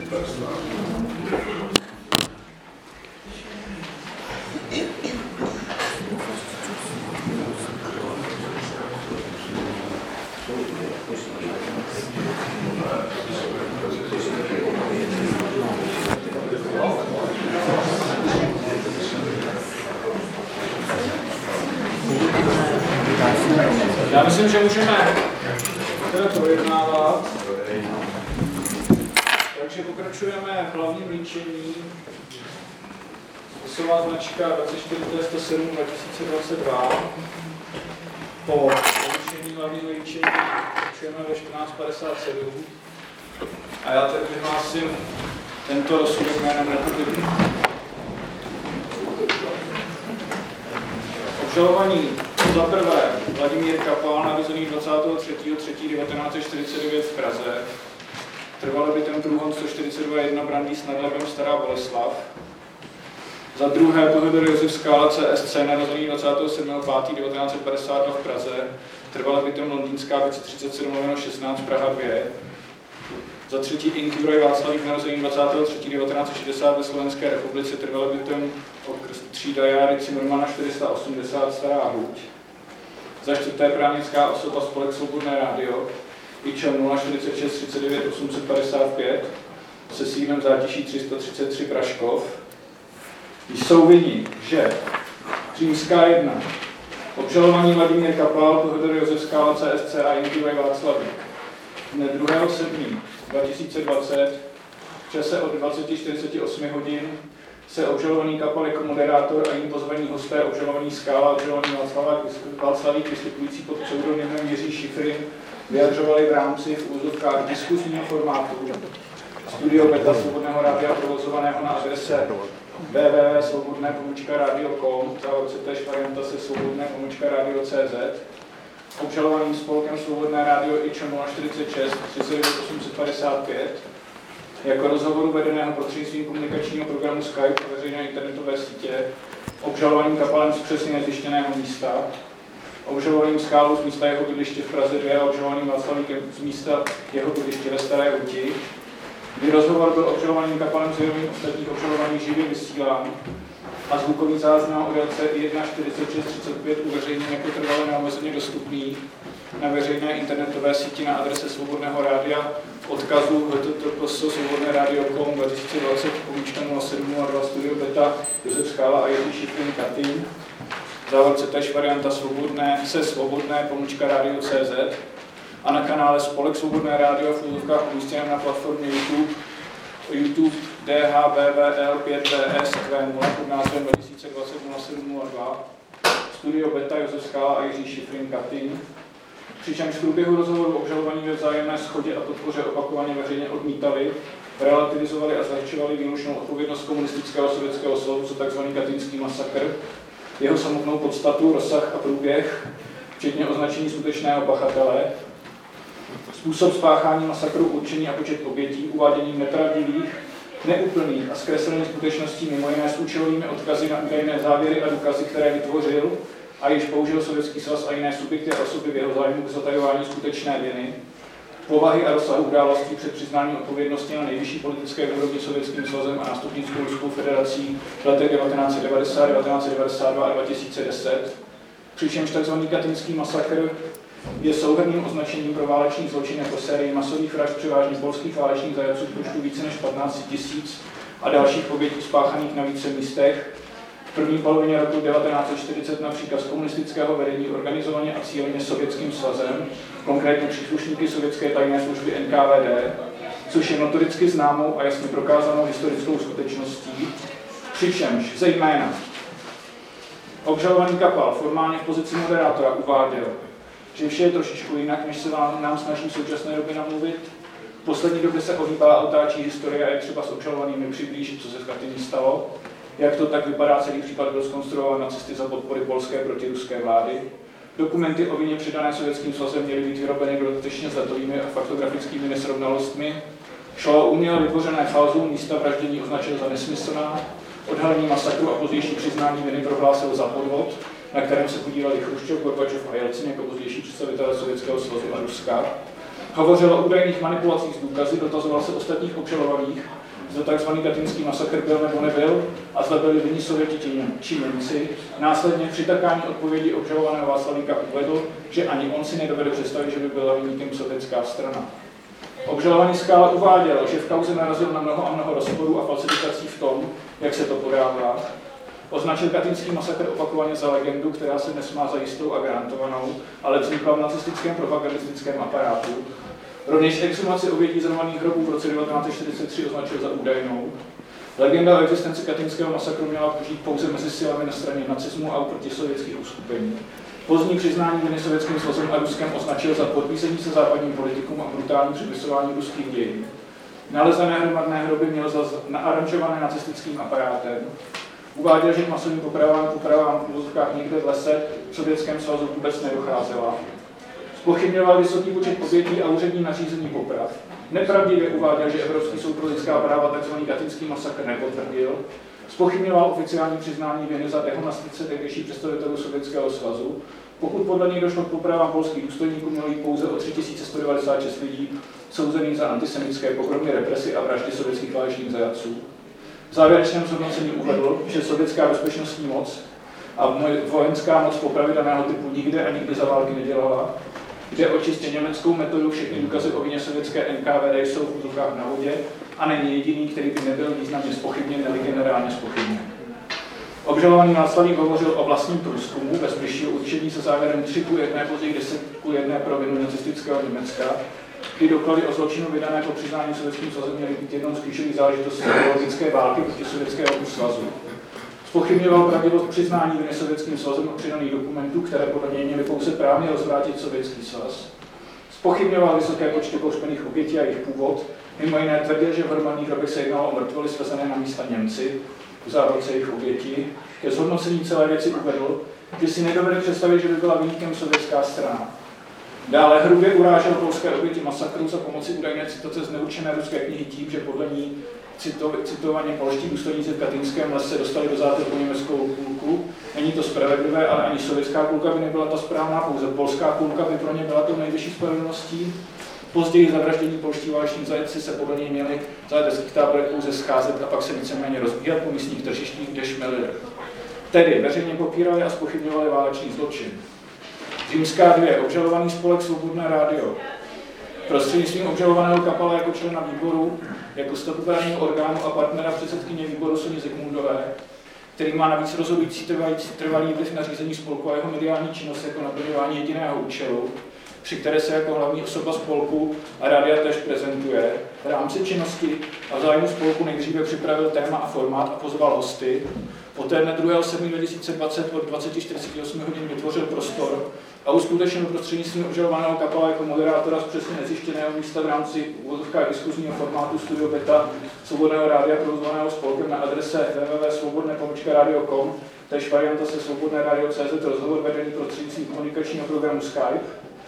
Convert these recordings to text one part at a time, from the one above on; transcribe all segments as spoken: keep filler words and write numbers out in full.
Já myslím, že můžeme teda projednávat. Takže pokračujeme v hlavním líčení. Spisová značka dvacet čtyři sto sedm dva tisíce dvacet dva. Po líčení hlavního líčení pokračujeme ve čtrnáct padesát sedm. A já teď vyhlásím tento rozsudek jménem republiky. Obžalovaní za prvé Vladimír Kapal, narozený dvacátého třetího třetího devatenáct set čtyřicet devět v Praze, trvalý bytem Průhon sto čtyřicet dva jedna Brandýs nad Labem Stará Boleslav. Za druhé Bohedor Josef Skála C S C, narozený dvacátého sedmého pátého devatenáct set padesát dva v Praze, trvalý bytem Londýnská pět set třicet sedm šestnáct Praha dva. Za třetí Ing. Juraj Václavík, narozený dvacátého třetího devatenáct set šedesát ve Slovenské republice, trvalý bytem okres Třída Járy Cimrmana čtyři sta osmdesát Stará Huť. Za čtvrté právnická osoba Spolek Svobodné rádio, I Č M nula čtyřicet šest třicet devět osm set padesát pět se sídlem Zátiší tři sta třicet tři Praškov. Jsou vinni, že římská jedna. Obžalovaní Vladimír Kapal, Bohedor Josef Skála C S C a Ing. Juraj Václavík. Dne druhého sedmého dva tisíce dvacet v čase od dvacet čtyřicet osm hodin se obžalovaný Kapal jako moderátor a jim pozvaní hosté obžalovaný Skála a obžalovaný Václavík vystupující pod pseudonymem Jiří Šifrin vyjadřovali v rámci v úzovkách diskusního formátu Studio Beta Svobodného rádia provozovaného na adrese w w w tečka svobodné pomůčka radio tečka com, závodce též varianta se svobodné pomůčka radio tečka cé zet, obžalovaným spolkem Svobodné rádio I Č M nula čtyřicet šest třicet devět osm set padesát pět, jako rozhovoru vedeného prostřednictvím komunikačního programu Skype a veřejné internetové sítě, obžalovaným Kapalem z přesně nezjištěného místa, obžalovaným Skálou z místa jeho bydliště v Praze dva a obžalovaným Václavíkem z místa jeho bydliště ve Staré Huti, kdy rozhovor byl obžalovaným Kapalem s vědomím ostatních obžalovaných živě vysílán a zvukový záznam o délce I jedna čtyřicet šest třicet pět uveřejněn jako trvale neomezeně dostupný na veřejné internetové síti na adrese Svobodného rádia v odkazu h t t p s svobodné radio tečka com dva tisíce dvacet pomůčka nula sedm nula dva Studio Beta Josef Skála a Jiří Šifrin Katin, závorce též varianta svobodné se svobodné pomůčka radio tečka cé zet a na kanále Spolek Svobodné rádio v úzovkách umístěném na platformě YouTube YouTube D H B V L pět B S Q nula pod názvem dva tisíce dvacet nula sedm nula dva Studio Beta Josef Skála a Jiří Šifrin Katin. Přičemž v průběhu rozhovoru obžalovaní ve vzájemné shodě a podpoře opakovaně veřejně odmítali, relativizovali a zlehčovali výlučnou odpovědnost komunistického sovětského svazu za tzv. Katynský masakr, jeho samotnou podstatu, rozsah a průběh, včetně označení skutečného pachatele, způsob spáchání masakru, určení a počet obětí, uváděním nepravdivých, neúplných a zkreslených skutečností, mimo jiné s účelovými odkazy na údajné závěry a důkazy, které vytvořil a již použil Sovětský svaz a jiné subjekty a osoby v jeho zájmu k zatajování skutečné viny, povahy a rozsahu událostí před přiznáním odpovědnosti na nejvyšší politické úrovni Sovětským svazem a nástupnickou Ruskou federací v letech devatenáct set devadesát, devatenáct set devadesát dva a dva tisíce deset, přičemž tzv. Katynský masakr je souhrnným označením pro válečný zločin jako sérii masových vražd převážně polských válečných zajatců v počtu více než patnáct tisíc a dalších obětí spáchaných na více místech. V první polovině roku devatenáct set čtyřicet na příkaz komunistického vedení organizovaně a cíleně Sovětským svazem, konkrétně příslušníky sovětské tajné služby N K V D, což je notoricky známou a jasně prokázanou historickou skutečností, přičemž zejména obžalovaný Kapal formálně v pozici moderátora uváděl, že vše je trošičku jinak, než se vám, nám snaží v současné době namluvit. V poslední době se ohýbá a otáčí historie a je třeba s obžalovanými přiblížit, co se v Katyni stalo. Jak to tak vypadá, celý případ byl zkonstruován nacisty za podpory polské protiruské vlády. Dokumenty o vině předané Sovětským svazem měly být vyrobeny dodatečně s datovými a faktografickými nesrovnalostmi. Šlo o uměle vytvořené falzum, místa vraždění označil za nesmyslná, odhalení masakru a pozdější přiznání viny prohlásil za podvod, na kterém se podíleli Chruščov, Gorbačov a Jelcin jako pozdější představitelé Sovětského svazu a Ruska. Hovořil o údajných manipulacích s důkazy, dotazoval se ostatních obžalovaných, zda tzv. Katynský masakr byl nebo nebyl a zda byli vinni Sověti či Němci. Následně při takání odpovědi obžalovaného Václavíka uvedl, že ani on si nedovede představit, že by byla viníkem sovětská strana. Obžalovaný Skála uváděl, že v kauze narazil na mnoho a mnoho rozporů a falsifikací v tom, jak se to podává. Označil Katynský masakr opakovaně za legendu, která se dnes má za jistou a garantovanou, ale vznikla v nacistickém propagandistickém aparátu. Rovněž exhumaci obětí zrnovaných hrobů v roce devatenáct set čtyřicet tři označil za údajnou. Legenda o existenci Katynského masakru měla použít pouze mezi silami na straně nacismu a proti sovětských uskupení. Pozdní přiznání viny Sovětským svazem a Ruskem označil za podpísení se západním politikům a brutální přepisování ruských dějin. Nalezené hromadné hroby měl za naaranžované nacistickým aparátem. Uváděl, že k masovým popravám popravám v úzkách někde v lese v Sovětském svazu vůbec nedocházela. Zpochybňoval vysoký počet obětí a úřední nařízení poprav. Nepravdivě uváděl, že Evropský soud pro lidská práva tzv. Katynský masakr nepotvrdil. Zpochybňoval oficiální přiznání viny za dehonastice tehdejších představitelů Sovětského svazu. Pokud podle něj došlo k popravám polských důstojníků, mělo jít pouze o tři tisíce sto devadesát šest lidí souzených za antisemitské pogromy, represi a vraždy sovětských válečných zajatců. V závěrečném zhodnocení uvedl, že sovětská bezpečnostní moc a vojenská moc popravy daného typu nikde a nikdy za války nedělala. Jde o čistě německou metodu, všechny důkazy o vině sovětské N K V D jsou v úzkách na vodě a není jediný, který by nebyl významně zpochybněn nebo generálně zpochybněn. Obžalovaný Václavík hovořil o vlastním průzkumu bez bližšího určení se závěrem tři ku jedné, později deset ku jedné pro vinu nacistického Německa, kdy doklady o zločinu vydané po přiznání Sovětským svazem měly být jednou z klíčových záležitostí ideologické války proti Sovětskému svazu. Zpochybňoval pravdivost přiznání viny Sovětským svazem a přidaných dokumentů, které podle něj měly pouze právně rozvrátit Sovětský svaz. Zpochybňoval vysoké počty pohřbených obětí a jejich původ. Mimo jiné tvrdil, že v hromadných hrobech se jednalo o mrtvoly svezené na místa Němci, v zárodce jejich obětí. Ke zhodnocení celé věci uvedl, že si nedovede představit, že by byla viníkem sovětská strana. Dále hrubě urážel polské oběti masakru za pomoci údajné citace z neurčené ruské knihy tím, že podle ní citovaně polští důstojníci v Katynském lese dostali do zátrku německou kulku. Není to spravedlivé, ale ani sovětská kulka by nebyla ta správná, pouze polská kulka by pro ně byla tou nejvyšší spravedlností. Později zavraždění polští váleční zajatci se podle něj měli v zájezdských táborech pouze scházet a pak se víceméně rozbíhat po místních tržištích, kde šmelili. Tedy veřejně popírali a zpochybňovali válečný zločin. Římská dvě. Obžalovaný spolek Svobodné rádio. Prostřednictvím obžalovaného Kapala jako člena výboru, jako statutárního orgánu a partnera předsedkyně výboru Soni Zikmundové, který má navíc rozhodující trvalý vliv na řízení spolku a jeho mediální činnost jako naplňování jediného účelu, při které se jako hlavní osoba spolku a rádia též prezentuje. V rámci činnosti a v zájmu spolku nejdříve připravil téma a formát a pozval hosty. Poté dne druhého sedmého dva tisíce dvacet od dvacet čtyřicet osm hodin vytvořil prostor a uskutečnil prostřednictvím obžalovaného Kapala jako moderátora z přesně nezjištěného místa v rámci úvodovkách diskuzního formátu Studio Beta Svobodného rádia provozovaného spolkem na adrese w w w tečka svobodné pomlčka radio tečka com, též varianta se Svobodné rádio tečka cz, rozhovor vedený prostřednictvím komunikačního programu Skype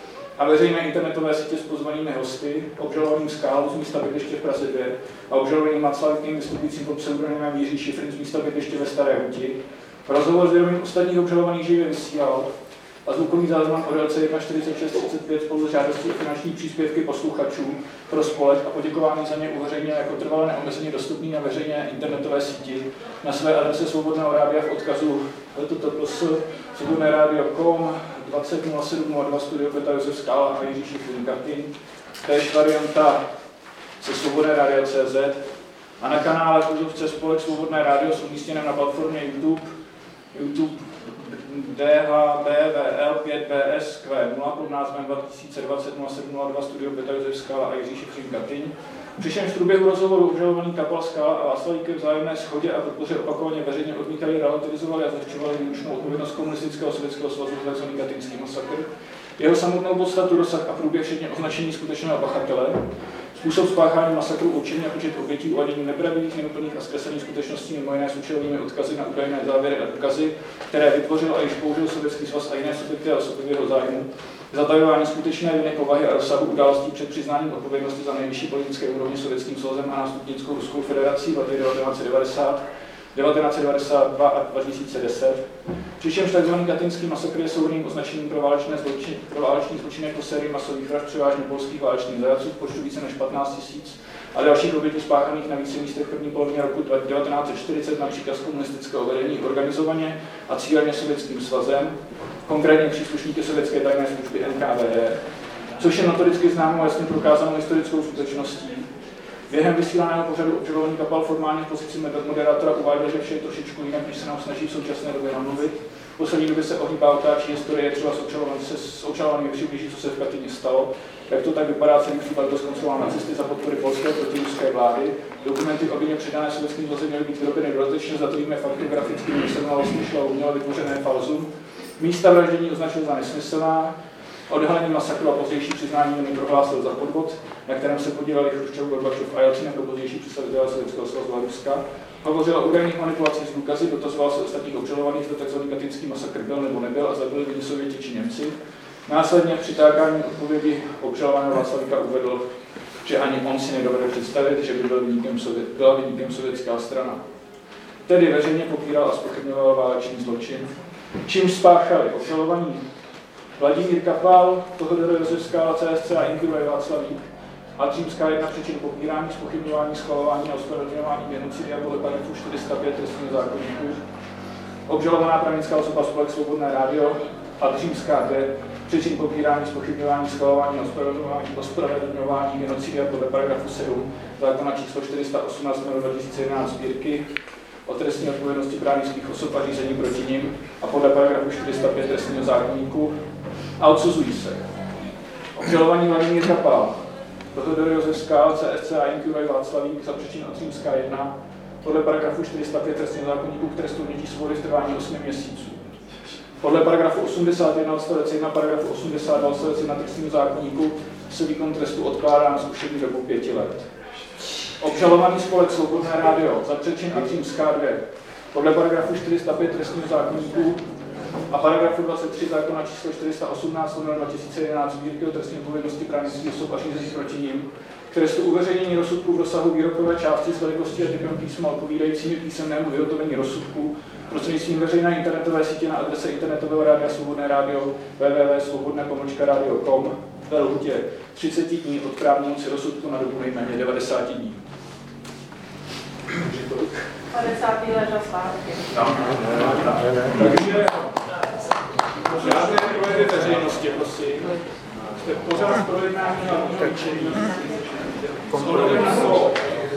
a veřejné internetové sítě s pozvanými hosty, obžalovaným Skálu z místa bydliště v Praze dvě a obžalovaným Václavíkem vystupujícím pod pseudonymem Jiří Šifrin z místa bydliště ve Staré Huti. Rozhovor s vědomím ostatních obžalovaných živě vysílal a zvukový záznam o délce jedna čtyřicet šest třicet pět spolu s žádostí o finanční příspěvky posluchačů pro spolek a poděkování za ně uveřejnil jako trvale neomezeně dostupný na veřejné internetové síti na své adrese Svobodného rádia v odkazu https svobodné radio tečka com dvacet nula sedm nula dva Studio Beta Josef Skála a Jiří Šifrin Katyn, též varianta se Svobodné rádio tečka cz a na kanále Kuzovce Spolek Svobodné rádio s umístěném na platformě YouTube, YouTube D H B V L pět B S Q nula pod názvem dva tisíce dvacet nula sedm nula dva Studio Beta Josef Skála a Jiří Šifrin Katyn. Přičemž v průběhu rozhovoru obžalovaný Kapal, Skála a Václavík v vzájemné shodě a podpoře opakovaně veřejně odmítali, relativizovali a zlehčovali výlučnou odpovědnost komunistického Sovětského svazu za tzv. Katynský masakr, jeho samotnou podstatu, rozsah a průběh včetně označení skutečného pachatele, způsob spáchání masakru, určení a počet obětí, uvádění nepravdivých, neúplných a zkreslených skutečností, mimo jiné s účelovými odkazy na údajné závěry a důkazy, které vytvořil a již použil Sovětský svaz a jiné subjekty a osoby v jeho zájmu, zatajování skutečné viny povahy a rozsahu událostí před přiznáním odpovědnosti za nejvyšší politické úrovni Sovětským svazem a nástupnickou Ruskou federací v letech devatenáct set devadesát, devatenáct set devadesát dva a dva tisíce deset, přičemž tzv. Katynský masakr je souhrnným označením pro válečné zločiny, pro válečný zločin jako sérii masových vražd převážně polských válečných zajatců v počtu více než patnáct tisíc a dalších obětí spáchaných na více místech v první polovině roku devatenáct set čtyřicet na příkaz komunistického vedení organizovaně a cíleně Sovětským svazem, konkrétně příslušníky sovětské tajné služby N K V D, což je notoricky známou a jasně prokázanou historickou skutečností. Během vysílaného pořadu obžalovaný Kapal formálně v pozici moderátora uváděl, že vše je trošičku jinak, než se nám snaží v současné době namluvit. V poslední době se ohýbá otáčí historie, třeba s obžalovanými přiblíží, co se v Katyni stalo. Jak to tak vypadá, celý případ byl zkontroloval nacisty za podpory polské protiruské vlády. Dokumenty o vině předané sovětským svazem měly být vyrobeny dodatečně, za to víme faktograficky nesrovnalostně šlo uměle vytvořené falzum. Místa vraždění označil za nesmyslná. Odhalení masakru a pozdější přiznání mi prohlásil za podvod, na kterém se podíleli Chruščov, Gorbačov a Jelcin jako pozdější představitelé Sovětského svazu a Ruska. Hovořil o údajných manipulacích s důkazy, dotazoval se ostatních obžalovaných, zda tzv. Katynský masakr byl nebo nebyl a zabili viní Sověti či Němci. Následně při tákání odpovědi obžalovaného Václavíka uvedl, že ani on si nedovede představit, že by byl viníkem Sovět, byla viníkem sovětská strana. Tedy veřejně popíral a zpochybňoval válečný zločin, čímž spáchali obžalovaní Vladimír Kapal, Tohodor Josef Skála, C S C a Inkuraj Václavík a Římská jedna příčin popírání, zpochybňování, schvalování a ospravedlňování genocidy a podle paragrafu čtyři sta pět trestního zákoníku. Obžalovaná právnická osoba spolek Svobodné rádio a Římská dvě příčin popírání, zpochybňování, schvalování a ospravedlňování, ospravedlňování genocidy a podle paragrafu sedm zákona číslo čtyři sta osmnáct dva tisíce jedenáct sbírky o trestní odpovědnosti právnických osob a řízení proti nim a podle paragrafu čtyři sta pět trestního zákoníku a odsuzují se obžalovaní Vladimír Kapal, Tohodor Josef Skála, C S C a Inkuraj Václavík za přečin od Římská jedna podle paragrafu čtyři sta pět trestního zákoníku k trestu odnětí svobody v trvání osmi měsíců. Podle paragrafu osmdesát jedna odstavec jedna, paragrafu osmdesát dva odstavec jedna trestního zákoníku se výkon trestu odkládá na zkušební dobu pěti let. Obžalovaný spolek Svobodné rádio za přečin a Římská dvě podle paragrafu čtyři sta pět trestního zákoníku a paragrafu dvacet tři zákona číslo čtyři sta osmnáct dva tisíce jedenáct sbírky o trestní odpovědnosti právnických osob a řízení proti nim, které jsou uveřejnění rozsudku v rozsahu výrokové části s velikostí a typem písma odpovídajícími písemnému vyhotovení rozsudku prostřednictvím veřejné internetové sítě na adrese internetového rádia Svobodné rádio w w w tečka svobodné pomlčka radio tečka com ve lhůtě třicet dní od právní moci rozsudku na dobu nejméně devadesát dní. padesát let za zpátky. Takže žádné projevy veřejnosti, prosím. Jste pořád projednání hlavního líčení. S ohledem na to,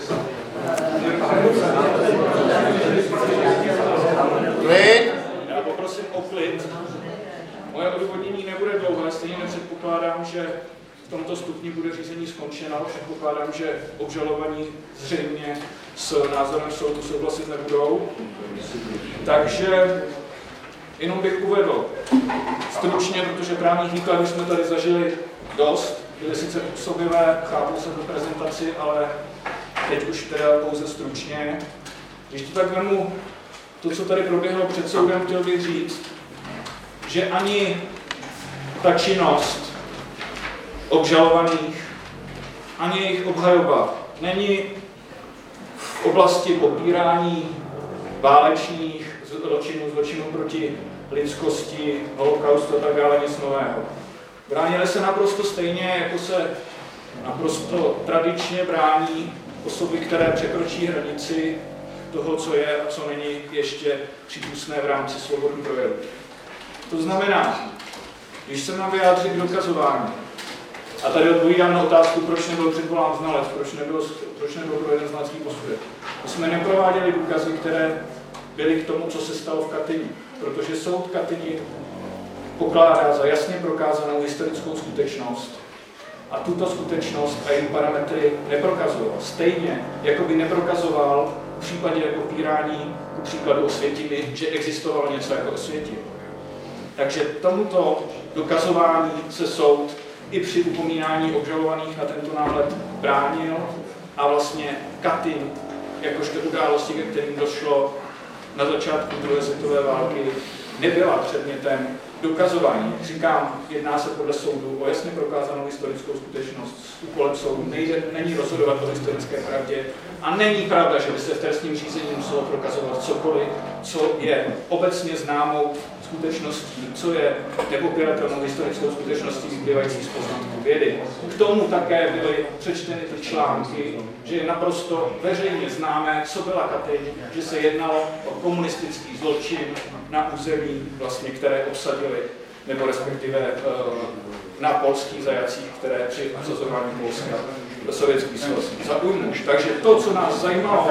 já poprosím o klid. Moje odůvodnění nebude dlouhé, stejně nepředpokládám, že v tomto stupni bude řízení skončeno. Předpokládám, že obžalovaní zřejmě s názorem soudu souhlasit nebudou. Takže jenom bych uvedl stručně, protože právních výkladů jsme tady zažili dost, byly sice působivé, chápu se do prezentaci, ale teď už teda pouze stručně. Když to tak vemu, to, co tady proběhlo před soudem, chtěl bych říct, že ani ta činnost obžalovaných, ani jejich obhajoba není v oblasti popírání válečných zločinů, zločinů proti lidskosti, holokaustu a tak dále, nic nového. Bránili se naprosto stejně, jako se naprosto tradičně brání osoby, které překročí hranici toho, co je a co není ještě přípustné v rámci svobody projevu. To znamená, když se mám vyjádřit k dokazování, a tady odpovídám na otázku, proč nebyl předvolán znalec, proč nebyl, proč nebyl proveden znalecký posudek. My jsme neprováděli důkazy, které byly k tomu, co se stalo v Katyni, protože soud Katyni pokládá za jasně prokázanou historickou skutečnost a tuto skutečnost a její parametry neprokazoval. Stejně, jako by neprokazoval v případě popírání, ku příkladu Osvětimi, že existovalo něco jako Osvětim. Takže tomuto dokazování se soud i při upomínání obžalovaných na tento náhled bránil a vlastně Katyn, jakožto události, ke kterým došlo na začátku druhé světové války, nebyla předmětem dokazování. Říkám, jedná se podle soudu o jasně prokázanou historickou skutečnost. S úkolem soudu nejde, není rozhodovat o historické pravdě a není pravda, že by se v trestním řízení muselo prokazovat cokoliv, co je obecně známou skutečností, co je nepopiratelnou historickou skutečností vyplývající z poznatků vědy. K tomu také byly přečteny ty články, že je naprosto veřejně známé, co byla Katyň, že se jednalo o komunistický zločin na území, vlastně, které obsadili, nebo respektive na polských zajacích, které při obsazování Polska do Sovětský svaz zaujmou. Takže to, co nás zajímalo,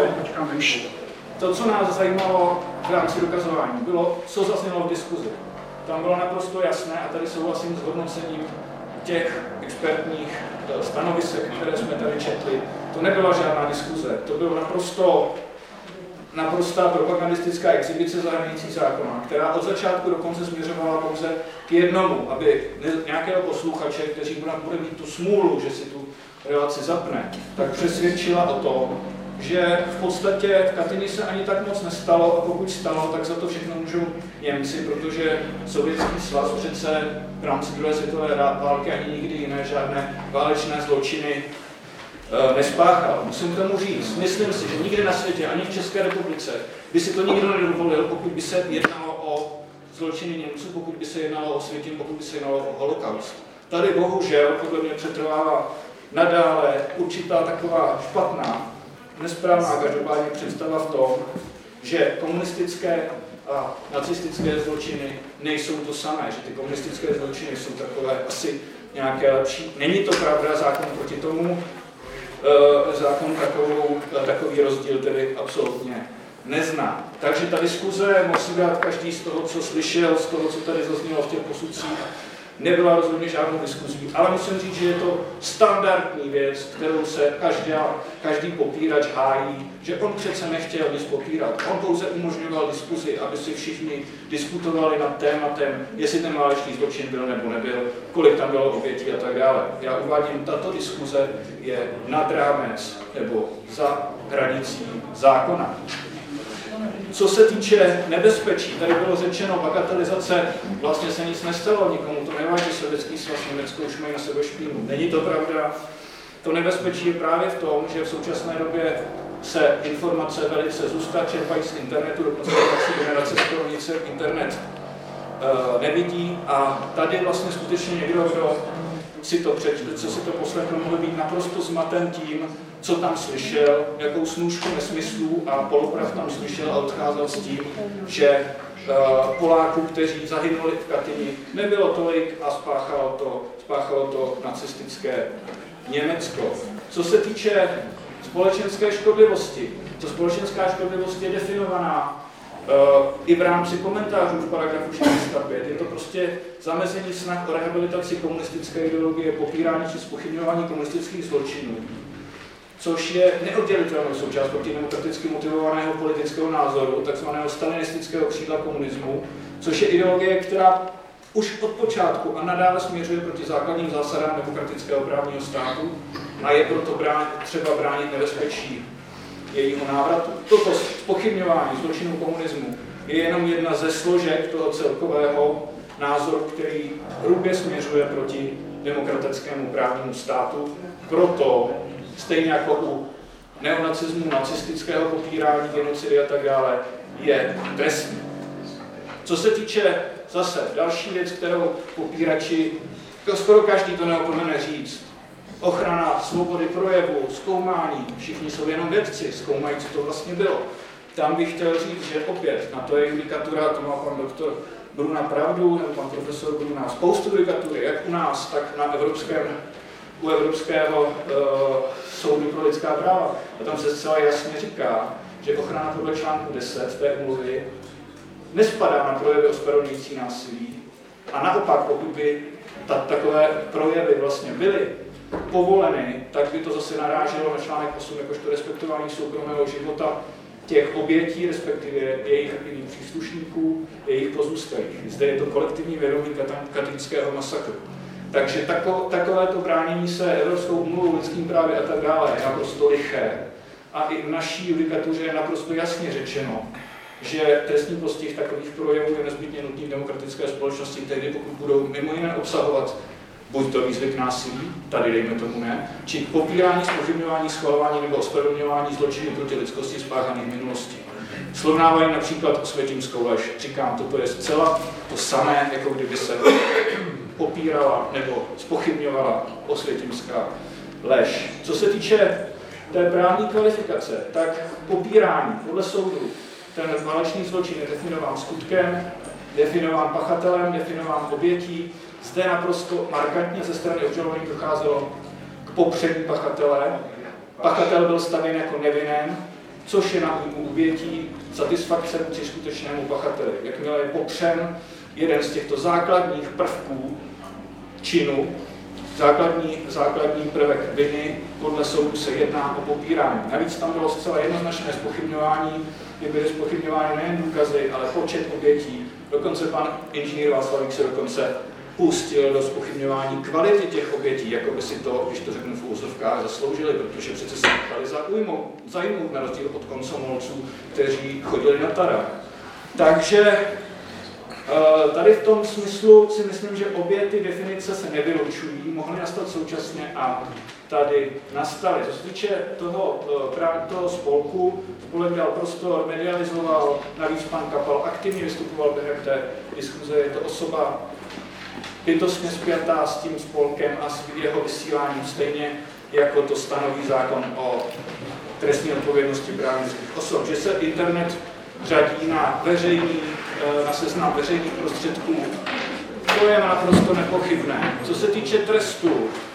to, co nás zajímalo v rámci dokazování, bylo, co zaznělo v diskuzi. Tam bylo naprosto jasné, a tady souhlasím s hodnocením těch expertních stanovisek, které jsme tady četli. To nebyla žádná diskuze, to bylo naprosto naprostá propagandistická exibice zahraničí zákona, která od začátku do konce směřovala pouze k jednomu, aby nějakého posluchače, kteří bude mít tu smůlu, že si tu relaci zapne, tak přesvědčila o tom, že v podstatě v Katyni se ani tak moc nestalo a pokud stalo, tak za to všechno můžou Němci, protože Sovětský svaz přece v rámci druhé světové války ani nikdy jiné žádné válečné zločiny nespáchal. Musím tomu říct, myslím si, že nikdy na světě, ani v České republice, by si to nikdo nedovolil, pokud by se jednalo o zločiny Němců, pokud by se jednalo o světím, pokud by se jednalo o holokaust. Tady bohužel podle mě přetrvává nadále určitá taková špatná, nesprávná každopádně představa v tom, že komunistické a nacistické zločiny nejsou to samé, že ty komunistické zločiny jsou takové asi nějaké lepší. Není to pravda, zákon proti tomu, zákon takovou, takový rozdíl tedy absolutně nezná. Takže ta diskuze musí dát každý z toho, co slyšel, z toho, co tady zaznělo v těch posudcích, nebyla rozhodně žádnou diskuzí, ale musím říct, že je to standardní věc, kterou se každá, každý popírač hájí, že on přece nechtěl nic popírat. On pouze umožňoval diskuzi, aby si všichni diskutovali nad tématem, jestli ten válečný zločin byl nebo nebyl, kolik tam bylo obětí a tak dále. Já uvádím, tato diskuze je nad rámec nebo za hranicí zákona. Co se týče nebezpečí, tady bylo řečeno bagatelizace, vlastně se nic nestalo, nikomu to nevadí, Sovětský svaz, Německo už mají na sebe špínu. Není to pravda. To nebezpečí je právě v tom, že v současné době se informace velice zůsta čerpají z internetu, dokonce další generace skoro nic internet uh, nevidí a tady vlastně skutečně někdo, kdo si to přečte, co si to poslechl, mohl být naprosto zmaten tím, co tam slyšel, jakou snůšku nesmyslů a polopravd tam slyšel a odcházel s tím, že uh, Poláků, kteří zahynuli v Katyni, nebylo tolik a spáchalo to, spáchalo to nacistické Německo. Co se týče společenské škodlivosti, to společenská škodlivost je definovaná uh, i v rámci komentářů v paragrafu čtyři sta pět. Je to prostě zamezení snah o rehabilitaci komunistické ideologie, popírání či zpochybňování komunistických zločinů, což je neoddělitelnou součást protidemokraticky motivovaného politického názoru, takzvaného stalinistického křídla komunismu, což je ideologie, která už od počátku a nadále směřuje proti základním zásadám demokratického právního státu a je proto brán, třeba bránit nebezpečí jejího návratu. Toto zpochybňování zločinů komunismu je jenom jedna ze složek toho celkového názoru, který hrubě směřuje proti demokratickému právnímu státu. Proto stejně jako u neonacismu, nacistického popírání, genocidy a tak dále, je trestný. Co se týče zase další věc, kterou popírači, to skoro každý to neopomene říct, ochrana svobody projevu, zkoumání, všichni jsou jenom vědci, zkoumají, co to vlastně bylo. Tam bych chtěl říct, že opět na to je judikatura, to má pan doktor Bruna pravdu, nebo pan profesor Bruna, spoustu judikatury, jak u nás, tak na evropském u Evropského uh, soudu pro lidská práva. A tam se zcela jasně říká, že ochrana podle článku deset té úmluvy nespadá na projevy ospravedlňující násilí. A naopak, pokud by ta, takové projevy vlastně byly povoleny, tak by to zase naráželo na článek osm, jakožto respektování soukromého života těch obětí, respektive jejich aktivních příslušníků, jejich pozůstalých. Zde je to kolektivní vědomí katyňského masakru. Takže tako, takovéto bránění se Evropskou úmluvou lidským právy a tak dále je naprosto liché. A i v naší judikatuře je naprosto jasně řečeno, že trestní postih takových projevů je nezbytně nutný v demokratické společnosti tehdy, pokud budou mimo jiné obsahovat buď to výzvy k násilí, tady dejme tomu ne, či k popírání, zpochybňování, schvalování nebo ospravedlňování zločinů proti lidskosti spáchaných v minulosti. Srovnávají například osvětimskou lež. Říkám, toto je zcela to samé, jako kdyby se popírala nebo zpochybňovala osvětimská lež. Co se týče té právní kvalifikace, tak popírání podle soudu, ten válečný zločin je definován skutkem, definován pachatelem, definován obětí. Zde naprosto markantně ze strany obžalovaných docházelo k popření pachatele. Pachatel byl stavěn jako nevinen, což je na újmu obětí satisfakce vůči skutečnému pachateli. Jakmile je popřen jeden z těchto základních prvků činu, základní, základní prvek viny, podle soudu se jedná o popírání. Navíc tam bylo zcela jednoznačné zpochybňování, kdy byly zpochybňovány nejen důkazy, ale počet obětí. Dokonce pan inženýr Václavík se dokonce pustil do zpochybňování kvality těch obětí, jako by si to, když to řeknu v úzovkách, zasloužili, protože přece se nechali zajmout na rozdíl od komsomolců, kteří chodili na tarách. Takže tady v tom smyslu si myslím, že obě ty definice se nevylučují, mohly nastat současně a tady nastaly. Co se týče toho, toho spolku, spolek dal prostor, medializoval, navíc pan Kapal aktivně vystupoval během té diskuze, je to osoba bytostně spjatá s tím spolkem a s jeho vysíláním, stejně jako to stanoví zákon o trestní odpovědnosti právnických osob. Že se internet řadí na veřejný, na seznam veřejných prostředků, to je naprosto nepochybné. Co se týče trestu,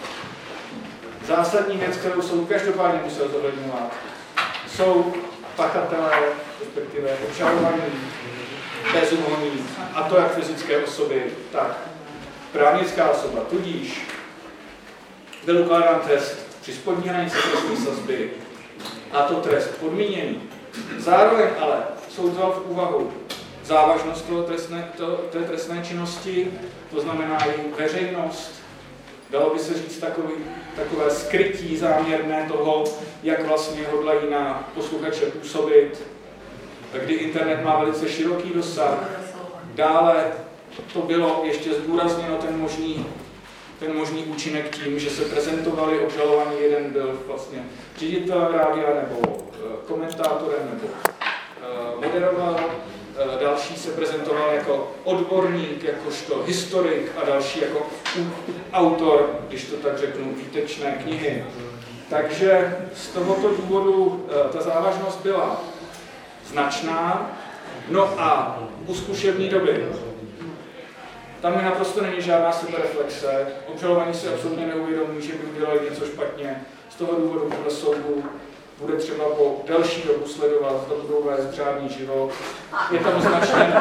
zásadní věc, kterou jsou každopádně musel zohledňovat, jsou pachatelé, respektive obžalovaní, bezúhonní, a to jak fyzické osoby, tak právnická osoba. Tudíž byl ukládán trest při spodní hranici trestní sazby, a to trest podmíněný. Zároveň ale soud vzal v úvahu závažnost toho trestné, to, té trestné činnosti, to znamená její veřejnost, dalo by se říct takový, takové skrytí záměrné toho, jak vlastně hodlají na posluchače působit, kdy internet má velice široký dosah. Dále to bylo ještě zdůrazněno ten možný, ten možný účinek tím, že se prezentovali obžalovaní, jeden byl vlastně ředitel rádia nebo komentátorem nebo moderoval, další se prezentoval jako odborník, jakožto historik a další jako autor, když to tak řeknu, výtečné knihy. Takže z tohoto důvodu ta závažnost byla značná. No a u zkušební doby tam je naprosto není žádná sebereflexe. Obžalovaní se absolutně neuvědomují, že by udělali něco špatně. Z toho důvodu podle soudu bude třeba po delší dobu sledovat, zda budou vést řádný život. Je tam značné.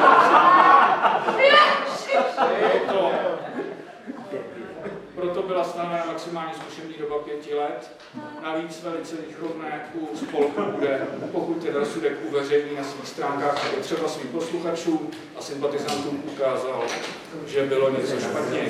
Je to. Proto byla stanovena maximální zkušební doba pěti let. Navíc velice výchovné u spolku bude, pokud ten rozsudek uveřejní na svých stránkách, aby třeba svým posluchačům a sympatizantům ukázal, že bylo něco špatně.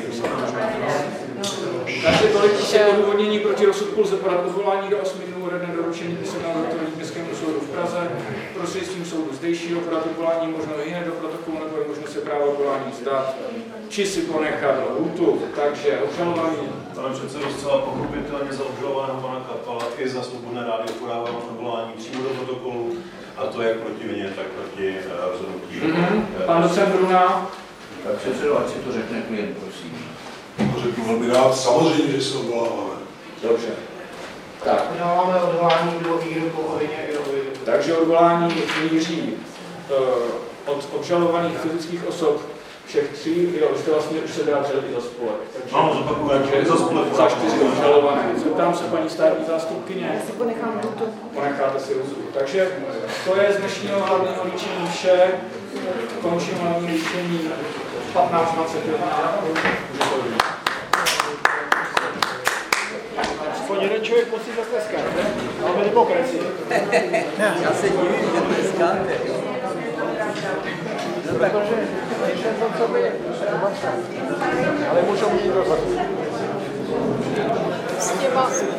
Takže tolik se odůvodnění proti rozsudku lze podat odvolání do osmi dnů ode dne doručení písemného doručení Městskému soudu v Praze. Prostřednictvím soudu zdejšího podat odvolání možno i hned do protokolu, nebo je možno se právo odvolání vzdát, či si ponechat lhůtu. Takže obžalovaní. Pane předsedo, zcela pochopitelně za obžalovaného pana Kapala i za Svobodné rádio podávám odvolání přímo do protokolu, a to jak proti vině, tak proti uh, rozhodnutí. Mm-hmm. Pan docent Bruna. Tak předsedo, ať si to řekne klient, prosím. To řeknu velmi rád, samozřejmě, že se odvoláváme. Dobře. Tak. Podáváme odvolání do výroku o vině i o vině. Takže odvolání míří uh, od obžalovaných fyzických osob všech tří, jo, jste vlastně už se vyjádřili i za spolek. Takže, Ano, zopakujeme, takže za spolek. za čtyři obžalované. Zeptám se paní státní zástupkyně. Já si ponechám lhůtu. Ponecháte si lhůtu. Takže to je z dnešního hlavního líčení vše. Končím hlavní líčení patnáct dvacet jedna. Aspoň jeden člověk musí zatleskat. Máme demokracii. Já se divím, že tleskáte. Protože nejsem to, co by. Ale můžou mít rozhodnout. S těma